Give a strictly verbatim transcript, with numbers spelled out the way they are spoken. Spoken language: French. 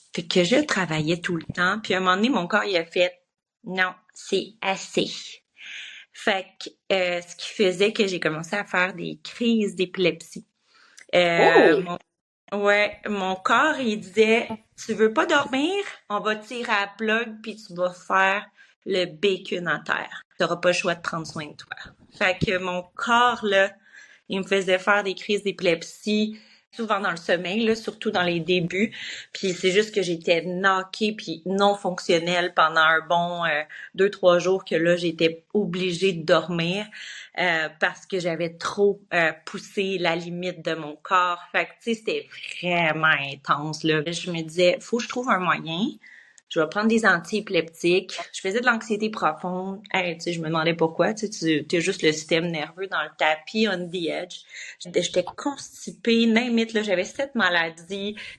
Fait que je travaillais tout le temps, puis à un moment donné, mon corps, il a fait non, c'est assez. Fait que euh, ce qui faisait que j'ai commencé à faire des crises d'épilepsie. Euh, Oh! mon, ouais, mon corps, il disait, tu veux pas dormir? On va tirer à la plug, puis tu vas faire le bacon à terre. T'auras pas le choix de prendre soin de toi. Fait que mon corps, là, il me faisait faire des crises d'épilepsie, souvent dans le sommeil, là, surtout dans les débuts. Puis c'est juste que j'étais knockée puis non fonctionnelle pendant un bon euh, deux, trois jours que là, j'étais obligée de dormir euh, parce que j'avais trop euh, poussé la limite de mon corps. Fait que, tu sais, c'était vraiment intense, là. Je me disais, faut que je trouve un moyen. Je vais prendre des antiépileptiques. Je faisais de l'anxiété profonde. Hey, tu sais, je me demandais pourquoi. Tu sais, tu as juste le système nerveux dans le tapis, on the edge. J'étais j'étais constipée, name it, là, j'avais cette maladie.